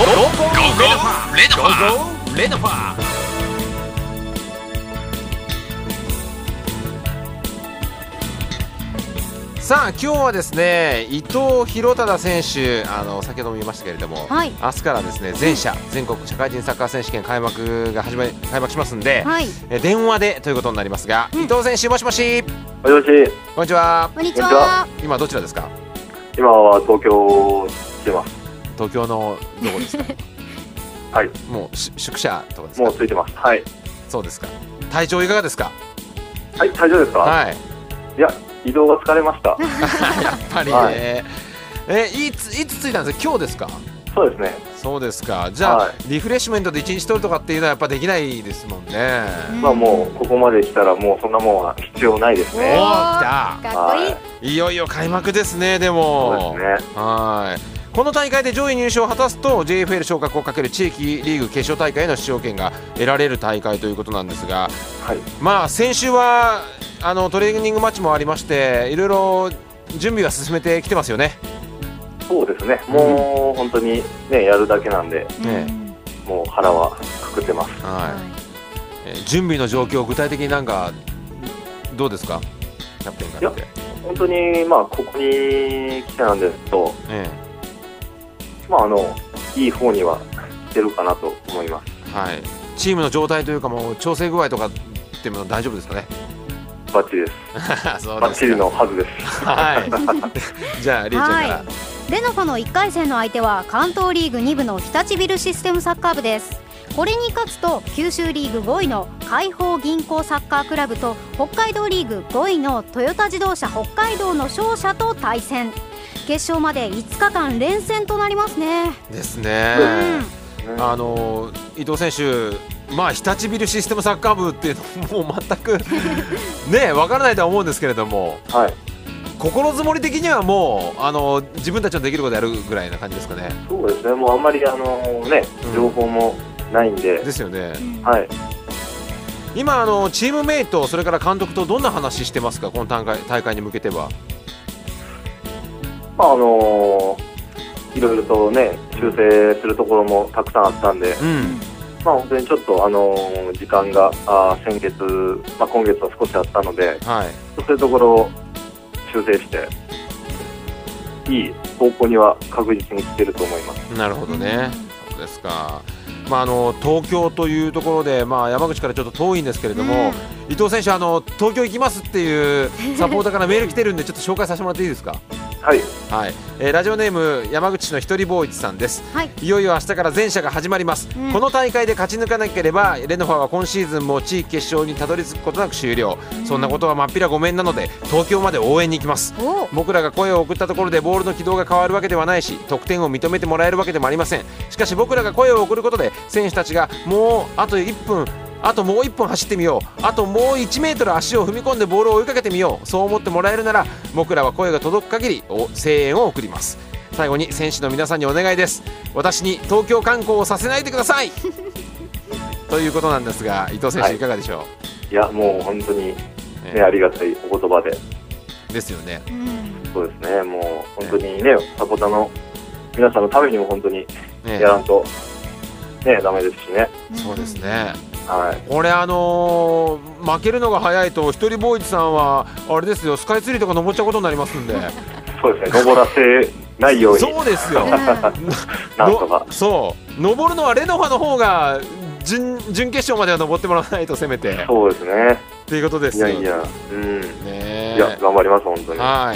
ゴーゴーレノファー、ゴーゴーレノファー。さあ今日はですね、伊藤洋忠選手、先ほども言いましたけれども、 はい、 明日からですね全国社会人サッカー選手権開幕しますんで、 はい、 電話でということになりますが、伊藤選手、もしもし。 もしもし。 こんにちは。 こんにちは。 今どちらですか？ 今は東京来てます。 東京のどこですか？ はい。 もう宿舎とかですか？ もうついてます。はい。 そうですか。体調いかがですか？ はい、体調ですか？ はい。 いや、移動が疲れました。 やっぱりね。はい、いつ着いたんですか？今日ですか？ そうですね。 そうですか。じゃあ、はい、リフレッシュメントで1日取るとかっていうのはやっぱできないですもんね。 まあもうここまで来たらもうそんなもんは必要ないですね。 おー、来た。 かっこいい。 はい、いよいよ開幕ですね。でも。 そうですね。 はい。この大会で上位入賞を果たすと JFL 昇格をかける地域リーグ決勝大会への出場権が得られる大会ということなんですが、 はい、 まあ先週はトレーニングマッチもありましていろいろ準備は進めてきてますよね。 そうですね。もう本当にねやるだけなんで、もう腹はくくってます。 はい。準備の状況具体的になんかどうですか？キャプテンから見て。 本当にまあここに来てなんですと。まあいい方には来てるかなと思います。 はい。チームの状態というかもう調整具合とかっていうのは大丈夫ですかね？ バッチリです。 そうですか。 バッチリのはずです。 はい。じゃあリーちゃんから。 レノファの1回戦の相手は関東リーグ2部の日立ビルシステムサッカー部です。これに勝つと九州リーグ5位の海邦銀行サッカークラブと北海道リーグ5位のトヨタ自動車北海道の勝者と対戦。決勝まで5日間連戦となりますね。 ですね。伊藤選手、まあ日立ビルシステムサッカー部っていうのもう全くね分からないとは思うんですけれども、 はい、 心づもり的にはもう自分たちのできることやるぐらいな感じですかね。 そうですね。もうあんまり情報もないんで。 ですよね。 はい。 今チームメイトそれから監督とどんな話してますか？この大会に向けては。 まあいろいろとね修正するところもたくさんあったんで、まあ本当にちょっと時間が今月は少しあったので、 はい、 そういうところを修正していい方向には確実に来てると思います。 なるほどね。そうですか。まあ東京というところで、まあ、山口からちょっと遠いんですけれども、伊藤選手東京行きますっていうサポーターからメール来てるんでちょっと紹介させてもらっていいですか？ はい、 はい。ラジオネーム山口市の一人ボーイズさんです。 はい、 いよいよ明日から全社が始まります。この大会で勝ち抜かなければレノファは今シーズンも地域決勝にたどり着くことなく終了。そんなことはまっぴらごめんなので東京まで応援に行きます。僕らが声を送ったところでボールの軌道が変わるわけではないし得点を認めてもらえるわけでもありません。しかし僕らが声を送ることで選手たちがもうあともう1分走ってみよう、あともう1メートル足を踏み込んでボールを追いかけてみよう、そう思ってもらえるなら僕らは声が届く限り声援を送ります。最後に選手の皆さんにお願いです。私に東京観光をさせないでくださいということなんですが、伊藤選手いかがでしょう？いやもう本当に、ありがたいお言葉で。 ですよね。 そうですね。もう本当にね、サポーターの皆さんのためにも本当にやらんとダメですしね。 そうですね。 はい、 これ負けるのが早いと一人ボーイズさんはあれですよ、スカイツリーとか登っちゃうことになりますんでそうですね、登らせないようにそうですよなんとかそう登るのはレノファの方が準決勝までは登ってもらわないとせめて。 そうですねっていうことですよ。 いや頑張ります本当に。 はい、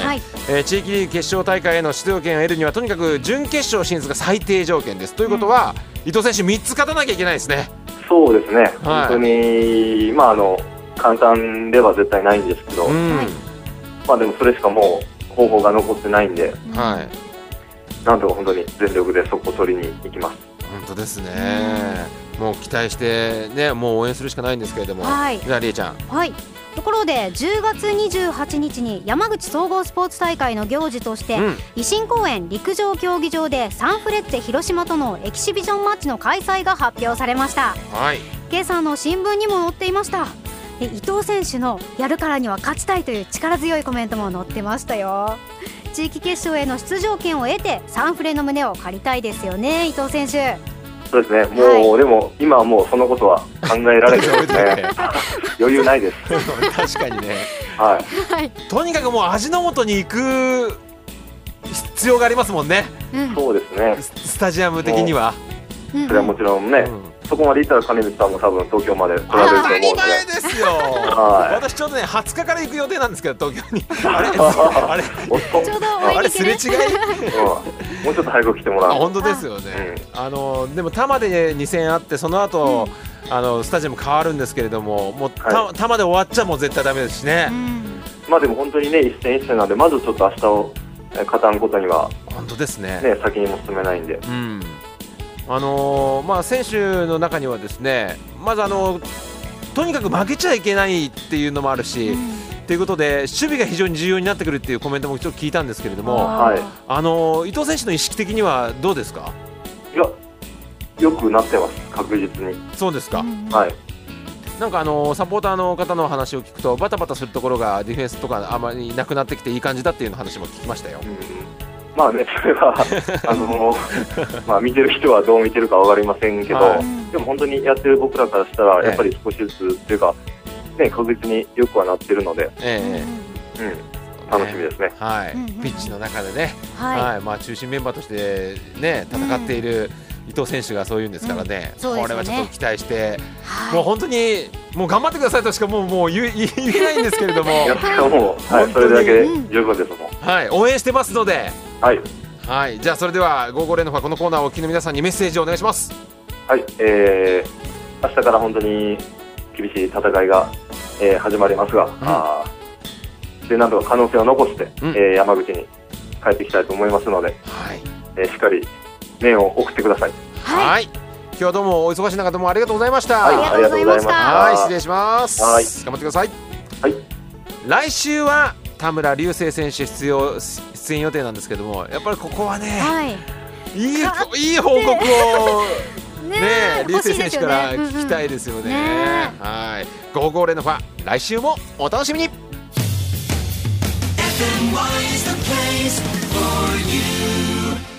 地域リーグ決勝大会への出場権を得るにはとにかく準決勝進出が最低条件です。ということは、伊藤選手3つ勝たなきゃいけないですね。 そうですね、本当に簡単では絶対ないんですけど、まあでもそれしかもう方法が残ってないんで、なんとか本当に全力でそこを取りに行きます。 本当ですね。もう期待してね、もう応援するしかないんですけれども、じゃありえちゃん。 はい。ところで10月28日に山口総合スポーツ大会の行事として、維新公園陸上競技場でサンフレッチェ広島とのエキシビジョンマッチの開催が発表されました。今朝の新聞にも載っていました。伊藤選手のやるからには勝ちたいという力強いコメントも載ってましたよ。 地域決勝への出場権を得てサンフレの胸を借りたいですよね、伊藤選手。 そうですね、もう、はい、でも今はもうそのことは考えられてるんですね余裕ないです確かにね、 はい、 とにかくもう味の素に行く必要がありますもんね、 そうですね、 スタジアム的には。 それはもちろんね、そこまで行ったら金光さんも多分東京まで来られると思うので。当たり前ですよはい、私ちょうどね20日から行く予定なんですけど、東京にあれちょうどあれすれ違いもうちょっと早く来てもらう。 本当ですよね、でも多摩で2戦あって、その後、スタジアム変わるんですけれども、もう多摩で終わっちゃもう絶対ダメですしね、 まあでも本当にね、一戦一戦なんで、まずちょっと明日を勝たんことには本当ですね、 先にも進めないんで、 まあ、選手の中にはですね、まずとにかく負けちゃいけないっていうのもあるし、ということで守備が非常に重要になってくるっていうコメントもちょっと聞いたんですけれども、伊藤選手の意識的にはどうですか？ いや、よくなってます、確実に。 そうですか、 はい、 なんかサポーターの方の話を聞くと、バタバタするところがディフェンスとかあまりなくなってきていい感じだっていう話も聞きましたよ。 まあね、それはまあ見てる人はどう見てるか分かりませんけど、でも本当にやってる僕らからしたら、やっぱり少しずつっていうか、ね、確実によくはなってるので、楽しみですね。 ピッチの中でね、まあ中心メンバーとしてね戦っている伊藤選手がそういうんですからね、これはちょっと期待して、もう本当にもう頑張ってくださいとしかもう言えないんですけれども、 いやもう、それだけで十分ですもん。 応援してますので。 はい、 じゃあそれでは55連のこのコーナーをお聞きの皆さんにメッセージをお願いします。 はい、明日から本当に厳しい戦いが、始まりますが、でなんとか可能性を残して、山口に帰ってきたいと思いますので、しっかり麺を送ってください。 はい、今日はどうもお忙しい中どうもありがとうございました。 ありがとうございました。 失礼します。頑張ってください。来週は田村流星選手出演予定なんですけども、やっぱりここはね、いい報告を流星選手から聞きたいですよね。55連のファ、来週もお楽しみに。FMY is the place for you.